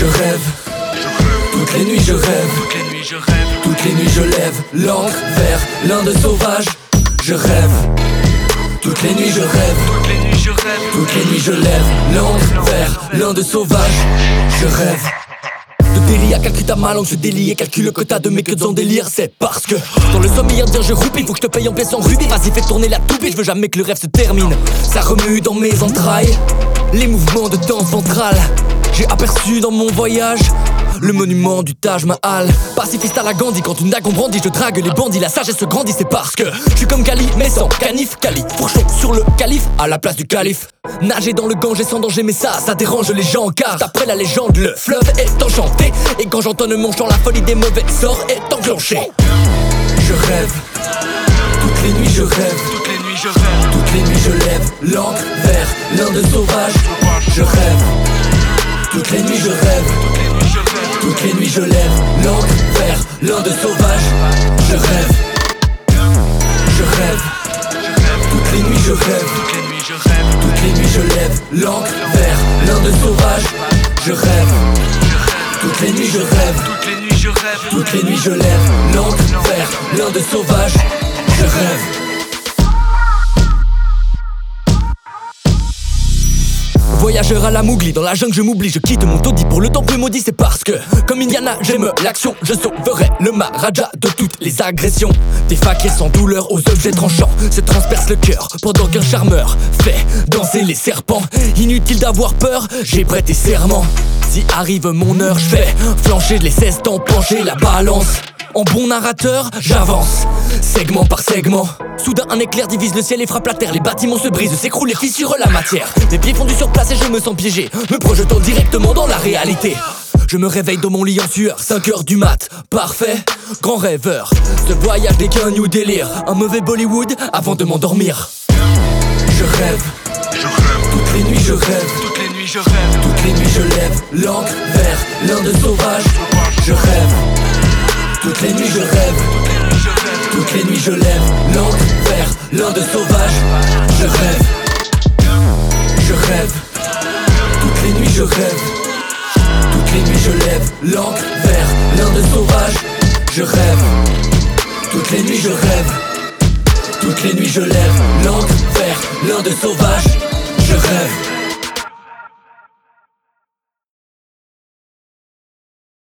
Je rêve, toutes les nuits je rêve, toutes les nuits je lève l'encre vers l'Inde sauvage. Je rêve, toutes les nuits je rêve, toutes les nuits je lève l'encre vers l'Inde sauvage. Je rêve de délire, calcule ta langue, je délie et calcule le quota de mes queues en délire. C'est parce que dans le sommeil indien je roupie, faut que je te paye en pièces en rubis. Vas-y fais tourner la toupie, je veux jamais que le rêve se termine. Ça remue dans mes entrailles, les mouvements de danse ventrale. J'ai aperçu dans mon voyage le monument du Taj Mahal. Pacifiste à la Gandhi, quand une dague on brandit, je drague les bandits, la sagesse se grandit. C'est parce que je suis comme Kali, mais sans canif. Kali, fourchon sur le calife, à la place du calife. Nager dans le Gange sans danger, mais ça dérange les gens. Car d'après la légende, le fleuve est enchanté. Et quand j'entonne mon chant, la folie des mauvais sorts est enclenchée. Je rêve, toutes les nuits je rêve, toutes les nuits je lève l'encre vers l'Inde sauvage. Je rêve, toutes les nuits je rêve, toutes les nuits je lève l'encre vers l'Inde sauvage. Je rêve, toutes les nuits je rêve, toutes les nuits je lève l'encre vers l'Inde sauvage. Je rêve, toutes les nuits je rêve, toutes les nuits je lève l'encre vers l'Inde sauvage. Je rêve. Voyageur à la Mowgli, dans la jungle je m'oublie, je quitte mon taudis pour le temple maudit. C'est parce que, comme Indiana, j'aime l'action. Je sauverai le Maharaja de toutes les agressions. Des fakirs sans douleur aux objets tranchants se transpercent le cœur, pendant qu'un charmeur fait danser les serpents. Inutile d'avoir peur, j'ai prêté serment. Si arrive mon heure, je fais flancher les 16 temps, pencher la balance. En bon narrateur, j'avance, segment par segment. Soudain un éclair divise le ciel et frappe la terre. Les bâtiments se brisent, s'écroulent et fissurent la matière. Mes pieds fondus sur place et je me sens piégé, me projetant directement dans la réalité. Je me réveille dans mon lit en sueur, 5h du mat, parfait, grand rêveur. Ce voyage n'est qu'un new délire, un mauvais Bollywood avant de m'endormir. Je rêve, toutes les nuits je rêve, toutes les nuits je lève l'encre vers l'Inde sauvage. Je rêve, toutes les nuits je rêve, toutes les nuits je lève l'encre vers l'Inde sauvage. Je rêve, toutes les nuits je rêve, toutes les nuits je lève l'encre vers l'Inde sauvage. Je rêve, toutes les nuits je rêve, toutes les nuits je lève l'encre vers l'Inde sauvage. Je rêve.